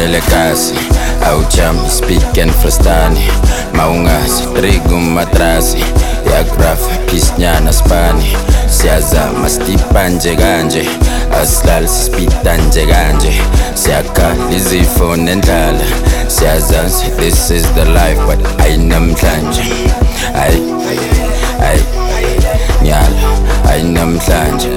Ugcwele kasi awujami speak and frustani Maungazi trigu matrasi Yagrafa kisnyana spani Siyazama stipa nje kanje Asilali sispita nje kanje Siyakhala izifo nendlala Siyazazi this is the life but ayinamhlanje Nyala ayinamhlanje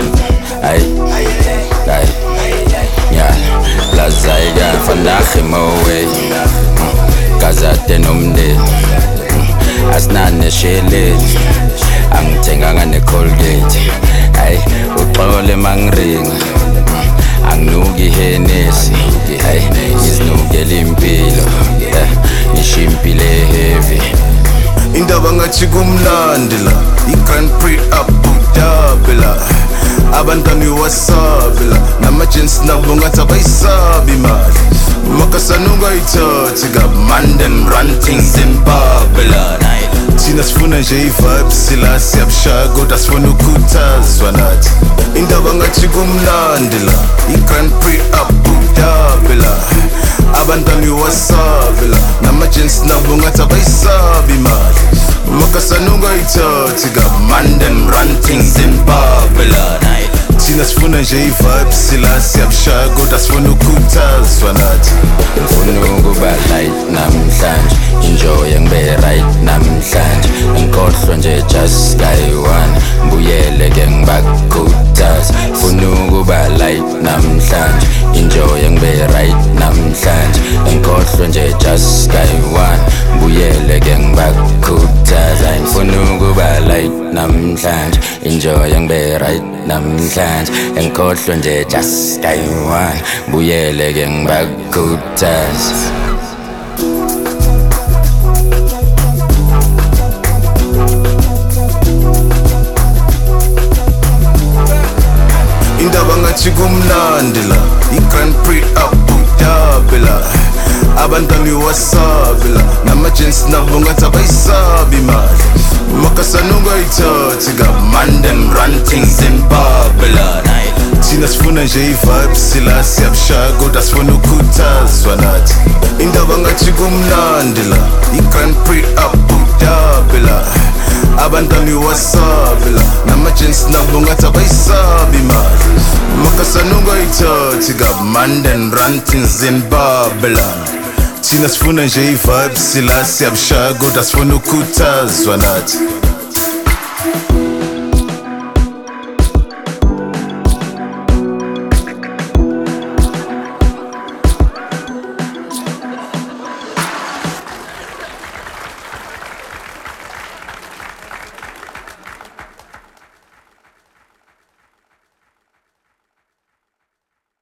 Nyala Lazaiga vandaag mowe Kazate nomndeni Asinane sheleli Angithenganga ne-Colgate uxole mangiringa Anginuki Hennessy ngizinukela impilo Ngishimpile heavy Indaba ngathi kumnandi la I-Grand Prix Abu Dhabi la Abantwana iwasabi la Nama-jeans nabo ngathi abayisabi imali Makasana ungayithathi kamande ranting Zimbabwe la Thina sifuna nje i-vibes sila siyabshaya kodwa sifuna ukukhuthazwa nathi Indaba ngathi kumnandi la I-Grand Prix Abu Dhabi la Abantwana iwasabi la Nama-jeans nabo ngathi abayisabi imali Makasana ungayithathi kamande ranting Zimbabwe la Thina sifuna nje i-vibes sila siyabshaya kodwa sifuna ukukhuthazwa nathi Ngifuna ukuba light namhlanje Enjoy ngibe right namhlanje Ngikhohlwa nje just kayi-one Mbuyele ke ngibakhuthaze Ngifuna ukuba light namhlanje Enjoy ngibe right namhlanje Ngikhohlwa nje just kayi-one Mbuyele ke ngibakhuthaze Ngifuna ukuba light namhlanje Enjoy ngibe right namhlanje Ngikhohlwa nje just kayi-one Mbuyele ke ngibakhuthaze Indaba ngathi kumnandi la I-Grand Prix Abu Dhabi la Abantwana iwasabi la Nama-jeans nabo ngathi abayisabi imali Makasana ungayithathi kamande ranting Zimbabwe la Thina sifuna nje i-vibes sila siyabshaya kodwa sifuna ukukhuthazwa nathi Indaba ngathi kumnandi la I-Grand Prix Abu Dhabi la Abantwana iwasabi la Nama-jeans nabo ngathi abayisabi imali Makasana ungayithathi kamande ranting Zimbabwe la Thina sifuna nje i-vibes sila siyabshaya kodwa sifuna ukukhuthazwa nathi